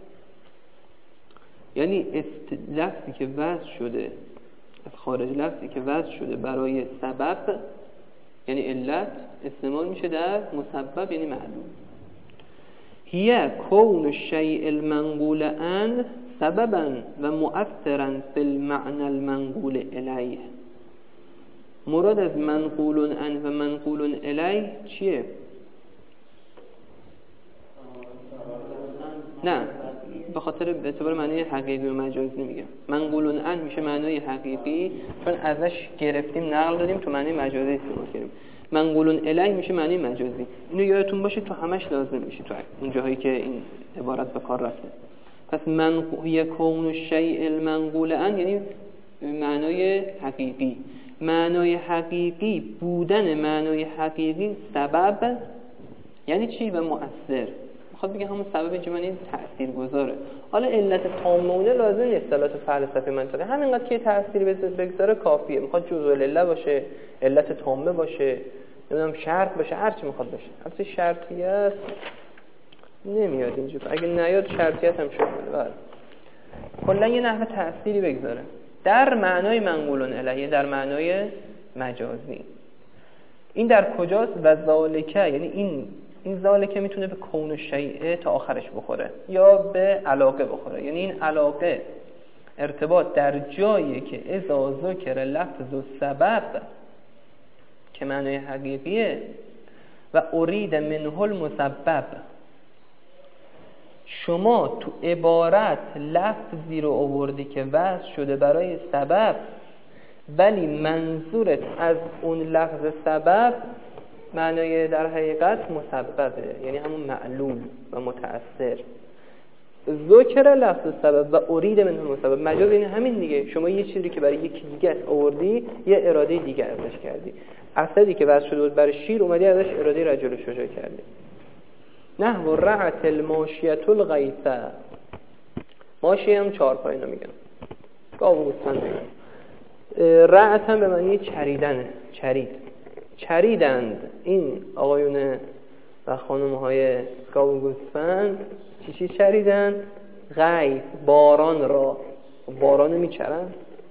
یعنی لفظی که وضع شده از خارج، لفظی که وضع شده برای سبب یعنی علت، استعمال میشه در مسبب یعنی معلوم. هي كون الشيء المنقول عنه سببا و مؤثرا في المعنى المنقول الیه. مراد از منقول عنه و منقول الیه چیه؟ نه، به خاطر به اعتبار معنی حقیقی و مجازی نمیگم. منقول عنه میشه معنی حقیقی چون ازش گرفتیم نقل دادیم، تو معنی مجازی استعمال کردیم. منقول الیه میشه معنی مجازی. اینو یادتون باشه تو همش لازم میشه تو اون جاهایی که این عبارت به کار رفته. پس منقول کون الشیء المنقول عنه یعنی معنای حقیقی. معنای حقیقی بودن معنای حقیقی سبب یعنی چی؟ و مؤثر. میخواد بگه همون سبب اینجا معنی تاثیرگذاره. حالا علت تامه لازم نیست اصطلاح فلسفی منطقی، همینقدر که تأثیر بگذاره کافیه. میخواد جزء العله باشه، علت تامه باشه، نمیدونم شرط باشه، هر چی میخواد باشه. البته شرطیت نمیاد اینجا، اگه نیاد شرطیت هم شد. بله کلا یه نحوه تأثیری بگذاره در معنای منقول الیه، در معنای مجازی. این در کجاست؟ و ذالکه، یعنی این ذالکه میتونه به کون و شیء تا آخرش بخوره یا به علاقه بخوره. یعنی این علاقه ارتباط در جایی که اذا ذکر لفظ و سبب که معنای حقیقیه و ارید منه المسبب، شما تو عبارت لفظی رو آوردی که وضع شده برای سبب، ولی منظورت از اون لفظ سبب معنای در حقیقت مسببه، یعنی همون معلوم و متأثر. ذکر لفظ سبب و ارید منه المسبب، مجاز این همین دیگه. شما یه چیزی که برای یکی دیگه آوردی یه اراده دیگه ازش کردی. اسدی که وضع شده بود برای شیر اومدی ازش اراده رجل شجاع کردی. نحو رعت الماشیة الغیثه. ماشیه هم 4 پا اینا میگن، گاو و گوسفند میگن. رعت هم به معنی چریدنه، چریدند این آقایون و خانم‌های گاو و گوسفند چی چریدن؟ غیث، باران را. باران میچرن،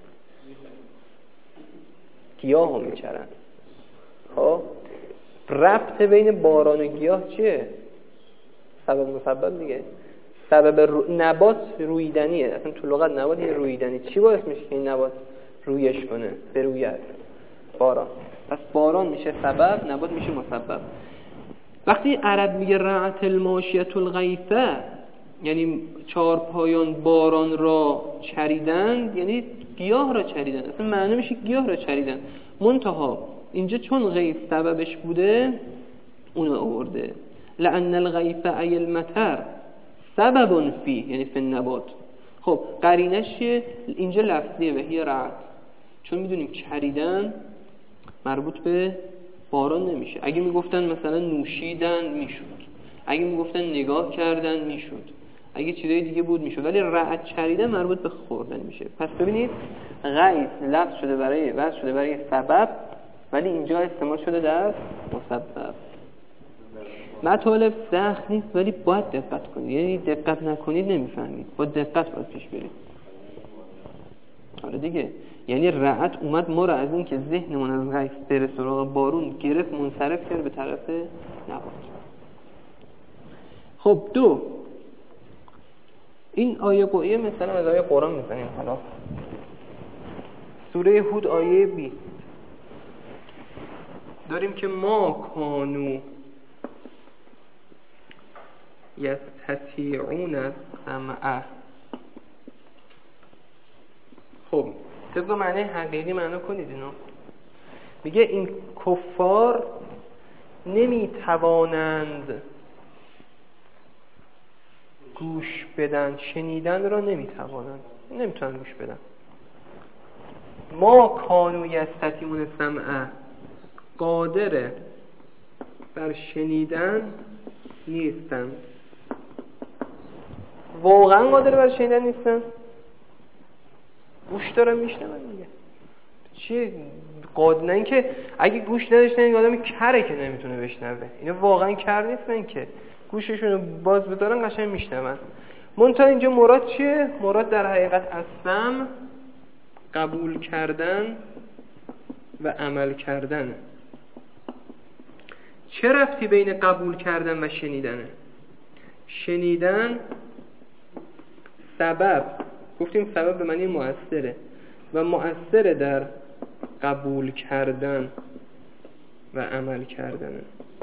گیاه رو میچرن. خب ربط بین باران و گیاه چیه؟ سبب مسبب دیگه. سبب نبات رویدنیه. اصلا تو لغت نبات یه رویدنی. چی باعث میشه که این نبات رویش کنه؟ بروید؟ باران. پس باران میشه سبب، نبات میشه مسبب. وقتی عرب میگه رعت الماشیة الغیثه یعنی 4 پایان باران را چریدند، یعنی گیاه را چریدند. اصلا معنی میشه گیاه را چریدند. منتها اینجا چون غیث سببش بوده اونو آورده. لأن الغیث ای المطر سبب فیه، یعنی فی النبات. خب قرینش اینجا لفظیه و هی رعت، چون میدونیم چریدن مربوط به باران نمیشه. اگه میگفتن مثلا نوشیدن میشد، اگه میگفتن نگاه کردن میشد، اگه چیزای دیگه بود میشد، ولی رعت چریدن مربوط به خوردن میشه. پس ببینید غیث لفظ شده برای وضع شده برای سبب، ولی اینجا استعمال شده در مسبب. مطالب سخت نیست ولی باید دقت کنید، یعنی دقت نکنید نمیفهمید، با دقت باید پیش برید. حالا دیگه یعنی رعت اومد ما را از این که ذهنمون از غیث بره سراغ بارون گرفت، منصرف کرد به طرف نبات. خب 2 این آیه قویه مثلا از آیه قرآن میزنیم. حالا سوره هود آیه 20 داریم که ما کانو یستطیعون السمع. خب طبق معنی حقیقی معنا کنید اینو. میگه این کفار نمیتوانند گوش بدن، شنیدن را نمیتوانند، نمیتونن گوش بدن. ما کانو یستطیعون السمع، قادر بر شنیدن نیستن. واقعا قادر بر شنیدن نیستن؟ گوش دارن میشنون دیگه. چیه قادر؟ نه که اگه گوش نداشتن این آدم کره که نمیتونه بشنوه. اینا واقعا کر نیستن که گوششون رو باز بذارن قشنگ میشنون. منتها اینجا مراد چیه؟ مراد در حقیقت اصلا قبول کردن و عمل کردن. چه ربطی بین قبول کردن و شنیدنه؟ شنیدن سبب، گفتیم سبب به معنی مؤثره و مؤثره در قبول کردن و عمل کردن.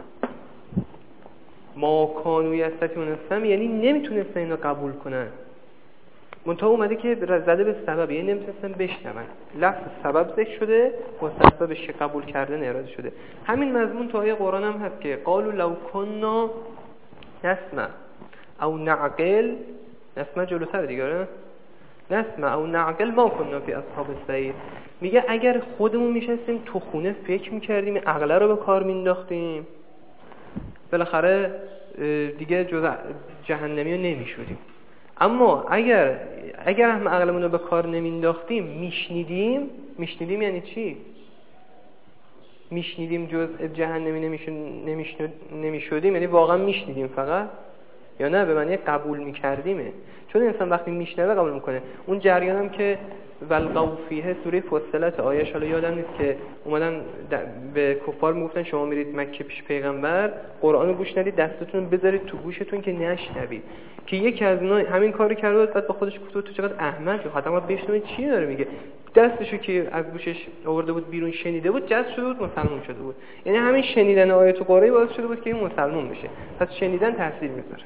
ما کانوا یستطیعون یعنی نمیتونستن اینو قبول کنن، منتها اومده که زده به سبب، یعنی نمیتونستن بشنون. لفظ سبب ذکر شده و سببش قبول کردن اراده شده. همین مضمون تو آیه قرآن هم هست که قالوا لو كنا نسمع او نعقل، نسمع جلوتر دیگه، نسمع او نعقل ما كنا فی اصحاب السعیر. میگه اگر خودمون میشستیم تو خونه فکر میکردیم عقل رو به کار مینداختیم بالاخره دیگه جز جهنمی رو نمیشدیم. اما اگر هم عقلمون رو به کار نمینداختیم میشنیدیم یعنی چی؟ میشنیدیم جز جهنمی نمیشدیم یعنی واقعا میشنیدیم فقط، یا نه به معنی قبول میکردیمه؟ چون انسان وقتی میشنوه قبول میکنه. اون جریان هم که والقوا فیه سوره فصلت آیه‌اش حالا یادم نیست که اومدن به کفار میگفتن شما میرید مکه پیش پیغمبر قرآنو گوش ندید، دستتون بذارید تو گوشتون که نشنوید. که یکی از اینا همین کارو کرد و بعد با خودش گفت تو چقدر احمقی، حتما بشنوید چی داره میگه. دستشو که از گوشش آورده بود بیرون شنیده بود، جذب شده بود، مسلمان شده بود. یعنی همین شنیدن آیات قرآنی باعث شده بود که این مسلمان بشه. پس شنیدن تاثیر میذاره.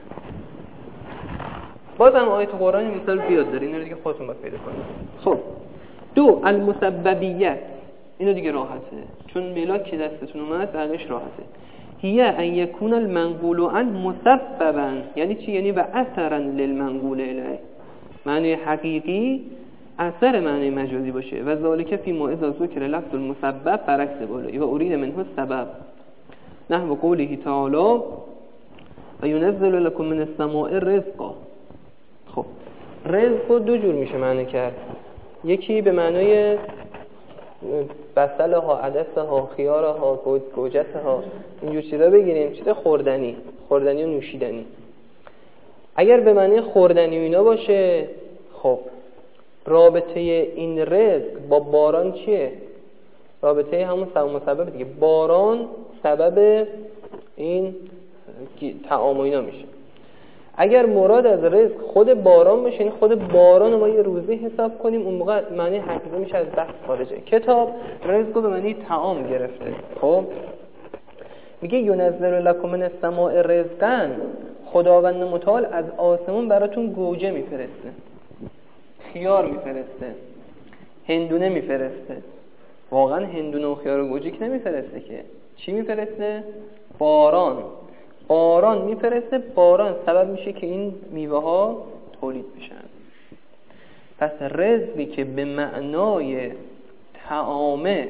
بازم آیات قرآنی مثال زیاد داره، اینا رو دیگه خودتون باید پیدا کنید. خب دو، المسببیت، اینو دیگه راحته چون ملاک که دستتون اومد بقیش راحته. هی ان یکون المنقول عن مسببا، یعنی چی؟ یعنی و اثرا للمنقول الیه، معنی حقیقی اثر معنی مجازی باشه. و ذالک فی ما اذا ذکر لفظ المسبب برعکس بالایی و ارید منه السبب، نحو قوله تعالی و ينزل لكم من السماء رزقا. خب رزق رو دو جور میشه معنی کرد. یکی به معنای بسله ها، عدسه ها، خیاره ها، گوجته ها، اینجور چیزا بگیریم، چیز خوردنی و نوشیدنی. اگر به معنی خوردنی و اینا باشه، خب رابطه این رزق با باران چیه؟ رابطه همون سبب مسبب دیگه. باران سبب این طعام و اینا میشه. اگر مراد از رزق خود باران باشه، یعنی خود باران رو ما یه روزی حساب کنیم، اون موقع معنی حقیقی میشه از بحث خارجه. کتاب رزق رو به معنی طعام گرفته. خب میگه ينزل لكم من السماء رزقا، خداوند متعال از آسمون براتون گوجه میفرسته، خیار میفرسته، هندونه میفرسته. واقعا هندونه و خیار و گوجه که نمیفرسته که، چی میفرسته؟ باران میفرسته. باران سبب میشه که این میوه ها تولید بشن. پس رزقی که به معنای طعامه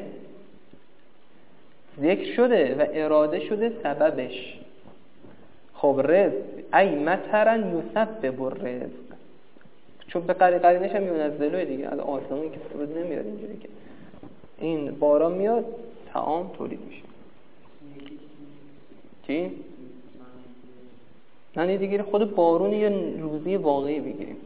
ذکر شده و اراده شده سببش. خب رزق ای مطرا یسبب الرزق، چون به قرینش هم ینزله دیگه، از آسمون که فرود نمیاد اینجوری که این باران میاد طعام تولید میشه. چی؟ نه دیگه خود بارون یا روزی واقعی بگیریم.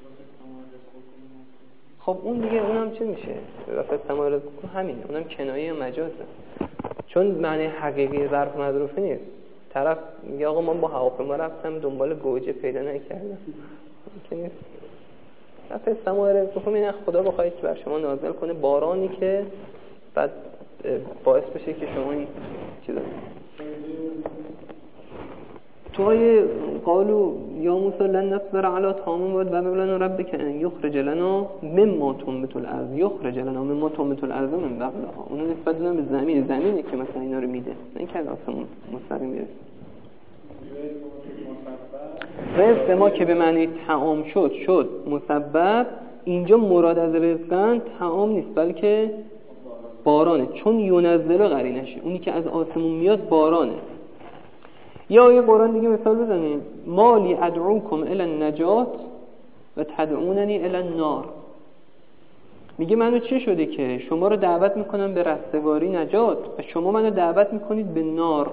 خب اون دیگه اونم چه میشه؟ وقت سمارز همینه، اونم کنایه مجازه، چون معنی حقیقی ظرف مظروفی نیست. طرف میگه آقا من با هواپیما رفتم دنبال گوجه پیدا نکردم، که نیست. وقت سمارز اینه خدا بخواید بر شما نازل کنه بارانی که بعد باعث بشه که شما این چیزا توی قالوا یا موسی لن نصبر على طعام واحد فادع لنا ربك ان يخرج لنا مما تنبت الارض يخرج لنا مما تنبت الارض من بقلها. اون نسبت دادن به زمینی که مثلا اینا رو میده، نه اینکه از آسمون مستقیم میرسه. رزق ما که به معنی طعام شد مسبب. اینجا مراد از رزقن طعام نیست بلکه بارانه، چون ینزل قرینشه، اونی که از آسمون میاد بارانه. یا یه قرآن دیگه مثال بزنیم، مالی ادعوکم الی النجات و تدعوننی الی النار. میگه منو چه شده که شما رو دعوت میکنم به رستگاری نجات و شما منو دعوت میکنید به نار.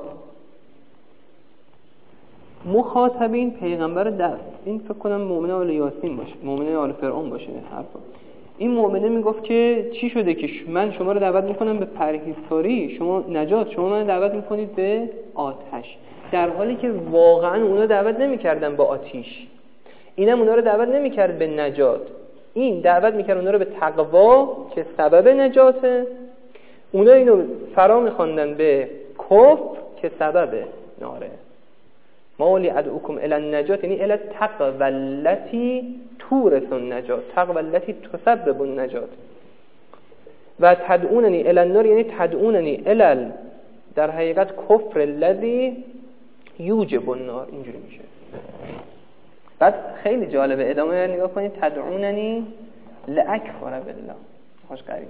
مخاطبین پیغمبر در این فکر کنم مؤمنه آل یاسین باشه، مؤمنه آل فرعون باشه. حرفا این مؤمنه میگفت که چی شده که من شما رو دعوت میکنم به پرهیزکاری، شما نجات، شما منو دعوت میکنید به آتش، در حالی که واقعا اونا دعوت نمیکردن به آتش، اینم اونا رو دعوت نمیکرد به نجات، این دعوت میکرد اونا رو به تقوا که سبب نجاته، اونا اینو فرا میخواندن به کفر که سبب ناره. مالی ادعوکم الی النجات یعنی الی التقوا التي تورث النجات، تقوا التي تسبب النجات. و تدعوننی الی النار یعنی تدعوننی الی در حقیقت کفر الذی یوجب النار. اینجوری میشه. بعد خیلی جالبه ادامه نگاه کنید، تدعوننی لاکفر بالله. خوش قریبه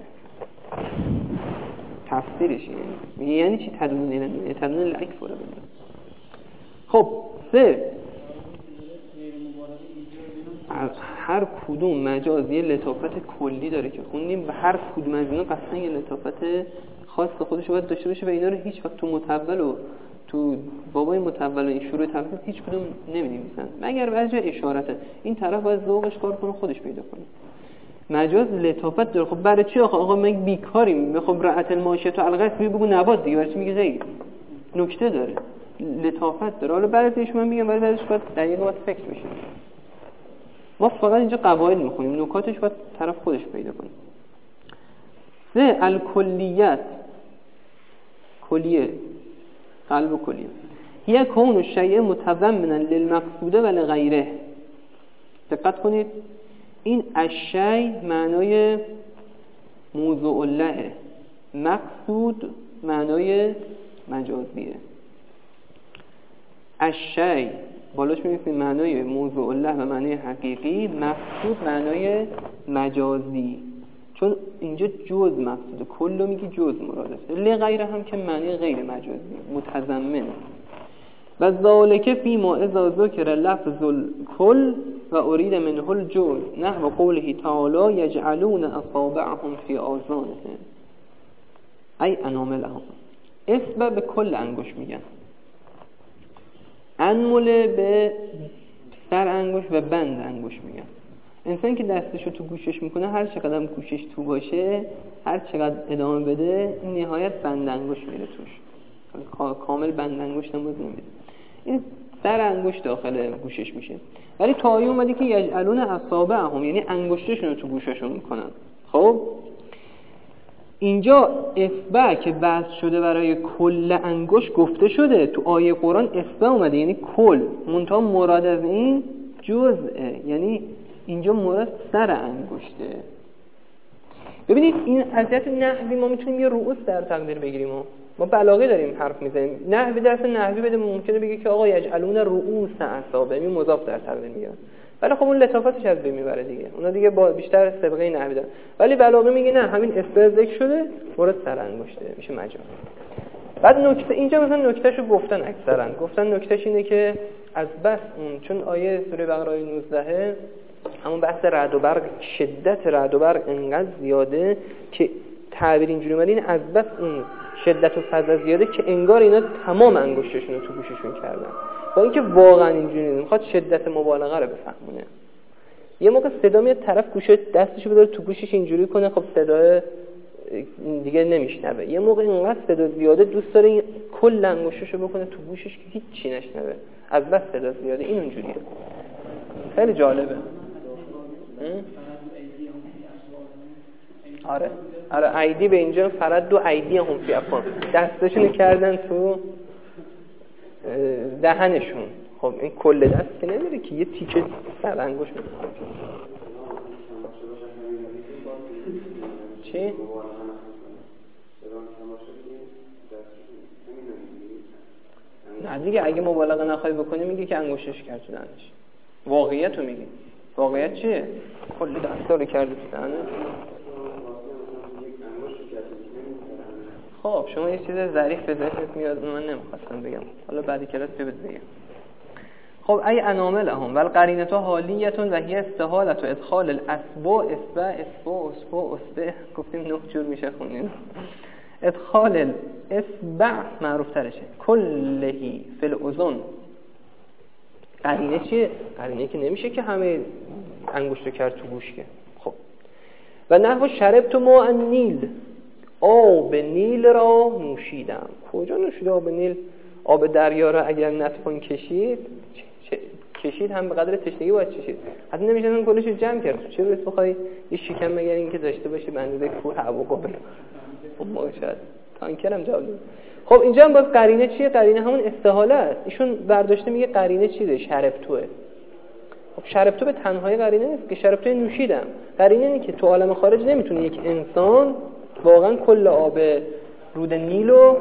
تفسیرش یعنی چی تدعوننی؟ یعنی تدعوننی لاکفر بالله. خب هر کدوم مجاز یه لطافت کلی داره که خوندیم و هر کدوم از اینا قصلا یه لطافت خاص خودش باید داشته باشه و اینا رو هیچ وقت تو متول و تو بابای متول و این شروع تفسیر هیچ کدوم نمی‌نویسن مگر بعضی اشارته. این طرف باید ذوقش کار کنه، خودش پیدا کنه. مجاز لطافت داره. خب برای چی آقا من بیکاریم، خب رعت الماشیه تو الغیث بگو نبات دیگه، برای چی میگه غیر؟ نکته داره، لطافت داره. حالا براتش من میگم، برای بعدش باید دقیقاً باید فکر بشه. ما فقط اینجا قواعد میخونیم، نکاتش باید طرف خودش پیدا کنه. سه الکلیت، کلیه، قلب و کلیه. یک کون الشیء متضمنا للمقصود و لغیره. دقت کنید، این الشیء معنای موضوع الله، مقصود معنای مجازیه. الشیء بالاش میگیم معنای موضوع الله و معنای حقیقی، مقصود معنای مجازی، چون اینجا جز مقصود، کلو میگی جز مراده، لغیره هم که معنی غیر مجازی متضمن. و ذالک فی ما اذا ذکر لفظ الکل و ارید منه الجز نحو قوله تعالی یجعلون اصابعهم فی آذانهم ای اناملهم. اصبع به کل انگشت میگن، انمله به سر انگشت و بند انگشت میگن. انسان که دستشو تو گوشش میکنه، هر چقدر هم گوشش تو باشه، هر چقدر ادامه بده، این نهایت بند انگشت میره توش، کامل بند انگشت هم باز نمیده، این سر انگشت داخل گوشش میشه. ولی تا آیه اومده که یجعلون اصابعهم یعنی انگشتشون رو تو گوششون میکنن. خب اینجا اصبع که بحث شده برای کل انگشت گفته شده، تو آیه قرآن اصبع اومده یعنی کل، منتها مراد از این جزءه، یعنی اینجا مراد سر انگشته. ببینید این حضرت نحوی ما میتونیم یه رؤوس در تقدیر بگیریم، ما بلاغه داریم حرف میزنیم، نحوی درس نحوی بده ممکنه بگه که آقا یجعلون رؤوس اصابع، این مضاف در تقدیر میگن، ولی خب اون لطافتش از بین میبره دیگه، اونا دیگه با بیشتر سابقه نحوی دارن. ولی بلاغه میگه نه، همین اصبع ذکر شده، مراد سر انگشته، میشه مجاز. بعد نکته اینجا مثلا نکتهشو گفتن، اکثرا گفتن نکتهش اینه که از بس اون، چون آیه سوره بقره آیه 19 همون بحث رعد و برق، شدت رعد و برق انقدر زیاده که تعبیر اینجوری اومده، این از بس اون شدت و فضا زیاده که انگار اینا تمام انگشتشون رو تو گوششون کردن، با اینکه واقعا اینجوری نیست، میخواد شدت مبالغه رو بفهمونه. یه موقع صدا میاد طرف گوشه دستشو بذاره تو گوشش اینجوری کنه، خب صدا دیگه نمیشنوه. یه موقع اینقدر صدا زیاده دوست داره کل انگشتشو بکنه تو گوشش که هیچ چی نشنوه، از بس صدا زیاده. این اونجوریه، خیلی جالبه. آره ایدی به اینجا فرد دو ایدی هم فی افوان، دستشونو کردن تو دهنشون. خب این کل دست که نمیره که، یه تیکه سر انگشت میکنه. چی؟ نه دیگه، اگه مبالغه نخوای بکنی میگی که انگشتش کرد تو دهنش. واقعیت رو میگی. واقعیت چیه؟ کل دستا رو کرده تو دهنش. خب شما یه چیز ظریف به ذهنت میاد، من نمیخواستم بگم، حالا بعدی کلاس بگم. خب ای اناملهم والقرینه حالیتون و هی استحالت و ادخال الاسباء اصبع گفتیم 9 جور میشه خونین. ادخال الاصبع معروف ترشه، کلهی فی الاذن. قرینه چیه؟ قرینه که نمیشه که همه انگشتو کرد تو گوش که. خب و نحو شربت ماء النیل، آب نیل را نوشیدم. کجا نوشید آب نیل؟ آب دریا را اگر نتوان کشید کشید هم به قدر تشنگی باید کشید. حتی نمیشه اون کلش رو جمع کرد. چه روز بخوای یه شکم مگر این که داشته باشی به اندازه کوه هوا قابل. خب ما شاید تانکرم جواب. خب اینجا هم باز قرینه چیه؟ قرینه همون استحاله است. ایشون برداشته میگه قرینه چیه؟ شربتوه. خب شربتو به تنهایی قرینه نیست که، شربتو نوشیدم. قرینه اینه که تو عالم خارج نمیتونه یک انسان واقعا کل آب رود نیلو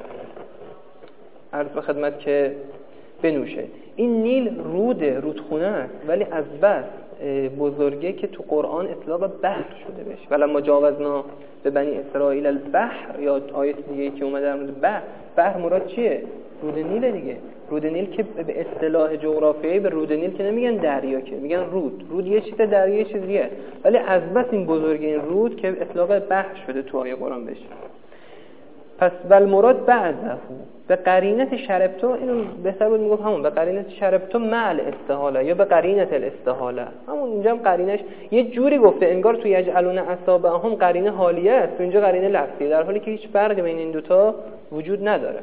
عرض به خدمت که بنوشه. این نیل رودخونه است، ولی از بس بزرگه که تو قرآن اطلاق بحر شده بشه. ولما جاوزنا به بنی اسرائیل البحر، یا آیت دیگه که اومده در مورد بحر مراد چیه؟ رود نیل دیگه. رود نیل که به اصطلاح جغرافیایی به رود نیل که نمیگن دریا، که میگن رود یه چیز، دریا یه چیزیه، ولی از بس این بزرگی این رود که اطلاق بحر شده تو آیه قرآن بشه. پس والمراد بعده به قرینت شربتو، اینو بهتر بود میگفت همون به قرینت شربتو مع الاستحاله یا به قرینت الاستحاله. همون اینجا هم قرینش یه جوری گفته انگار توی یجعلون اصابعهم قرینه حالیه است، تو اینجا قرینه لفظیه، در حالی که هیچ فرقی بین این دوتا وجود نداره.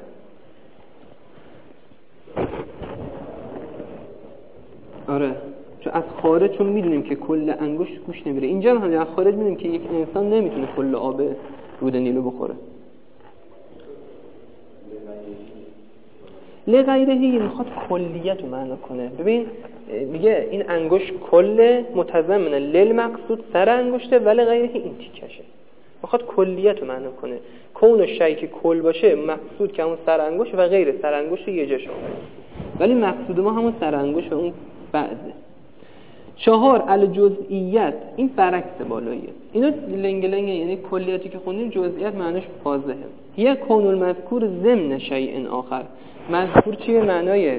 آره چون از خارج چون میدونیم که کل انگشت گوش نمیره، اینجا هم از خارج میدونیم که یک انسان نمیتونه کل آب رود نیلو بخوره. لغیرهی میخواد کلیت رو معنا کنه. ببین میگه این انگشت کل متضمن للمقصود سر انگشته، ولی غیرهی این تیکشه، میخواد کلیت رو معنا کنه. کون شیء که کل باشه مقصود که همون سر انگشت و غیر سر انگشت یه جا شامل، ولی مقصود ما همون سر انگشت و اون بعده. 4 الجزئیت، این برعکس بالاییه. اینو لنگلنگه، یعنی کلیتی که خوندیم جزئیات معناش واضحه. یه کون المذکور ضمن شیء آخر. مذکور چیه؟ معنای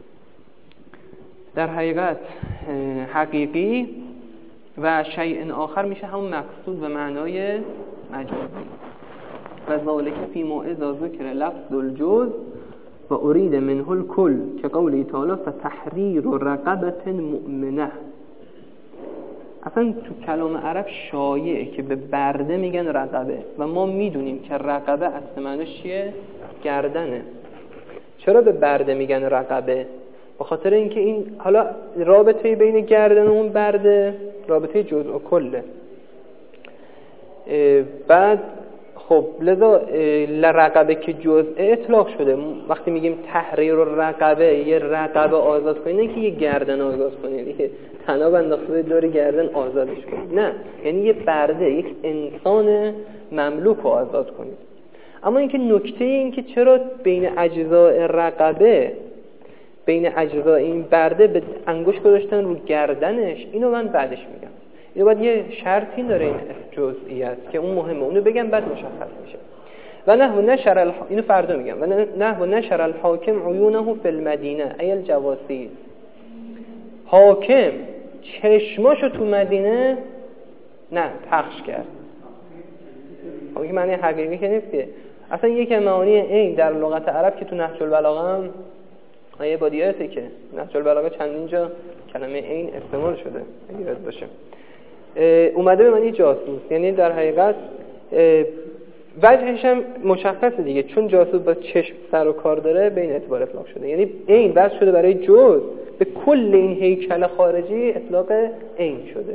در حقیقت حقیقی و شیء آخر میشه همون مقصود و معنای مجازی. و ذالک فی ما اذا ذکر لفظ الجزء و ارید منه الکل که قوله تعالی فتحریر رقبه مؤمنه. اصلا تو کلام عرب شایعه که به برده میگن رقبه و ما میدونیم که رقبه اصل معنیش چیه؟ گردنه. چرا به برده میگن رقبه؟ به خاطر اینکه این حالا رابطه بین گردن و اون برده رابطه جزء و کله. بعد خب لذا لرقبه که جزء اطلاق شده. وقتی میگیم تحریر رقبه، یه رقبه آزاد کنید، نه که یه گردن آزاد کنید، یه تناب انداخته دور گردن آزادش کنید، نه، یعنی یه برده، یک انسان مملوک رو آزاد کنید. اما اینکه نکته این که چرا بین اجزاء رقبه، بین اجزاء این برده به انگشت گذاشتن رو گردنش، اینو من بعدش میگم. اینو باید یه شرطی داره این جزئیات که اون مهمه، اونو بگم بعد مشخص میشه. و نحو نشر اینو فردا میگم. و نحو نشر الحاکم عیونه فی المدینه ای الجواسیس. حاکم چشماشو تو مدینه نه پخش کرد. این معنی حقیقی که نیست که اصلا یک معانی این در لغت عرب که تو نهج البلاغه هم آیه بادیاته که نهج البلاغه چندین جا کلمه این استعمال شده اگه یاد باشه. اومده به معنی جاسوس، یعنی در حقیقت وجهش هم مشخصه دیگه، چون جاسوس با چشم سر و کار داره به این اعتبار اطلاق شده. یعنی این بس شده برای جز، به کل این هیکل خارجی اطلاق این شده.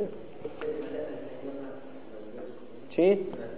چی؟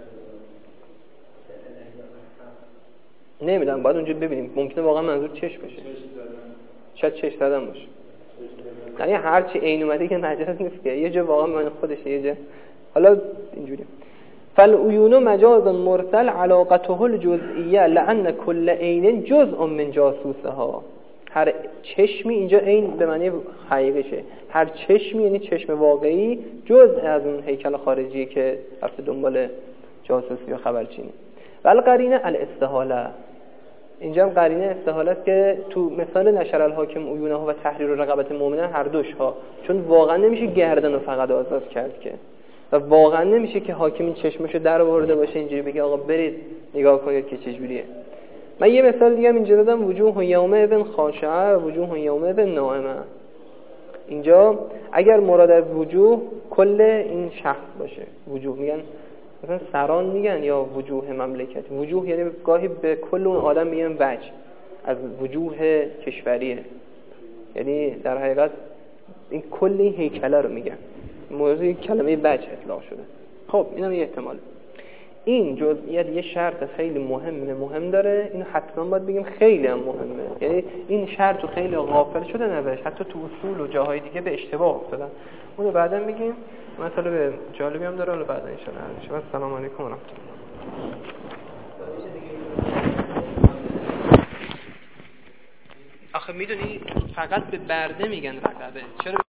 نمیدونم، باید اونجا ببینیم، ممکنه واقعا منظور چشم باشه، شاید چشم زدن باشه، یعنی هرچی عین اومده که مجاز نیست که، یه جا واقعا من خودشه، یه جا حالا اینجوری. فالعیون مجاز مرسل علاقته الجزئیه لان کل عین جزء من جاسوسها. هر چشمی اینجا عین به معنی حقیقیشه، هر چشمی یعنی چشم واقعی جزء از اون هیکل خارجی که رفته دنبال جاسوسی یا خبرچینی. بل قرینه الاستحاله، اینجا هم قرینه استحاله است که تو مثال نشر الحاکم عیونه و تحریر رقبت مؤمنه هر دوش ها، چون واقعا نمیشه گردن رو فقط آزاد کرد که، و واقعا نمیشه که حاکم این چشمشو در آورده باشه اینجوری بگه آقا برید نگاه کنید که چجوریه. من یه مثال دیگه هم اینجا دادم، وجوه یومئذ خاشعه و وجوه یومئذ ناعمه. اینجا اگر مراد از وجوه کل این شخص باشه، وجوه میگن مثلا سران میگن یا وجوه مملکت، وجوه یعنی گاهی به کل اون آدم میگن وجه، از وجوه کشوریه، یعنی در حقیقت این کل این هیکله رو میگن، موضوع کلمه وجه اطلاق شده. خب اینم یه احتمال. این جزئیات یه شرط خیلی مهم داره، اینو حتما باید بگیم خیلی هم مهمه، یعنی این شرط رو خیلی غافل شده ازش، حتی تو اصول و جاهای دیگه به اشتباه افتادن. اونو بعدا میگیم. مطالب جالبی هم داره، حالا بعدا ان شاء الله. السلام علیکم و رحمت الله. آخه میدونی فقط به برده میگن رقبه، چرا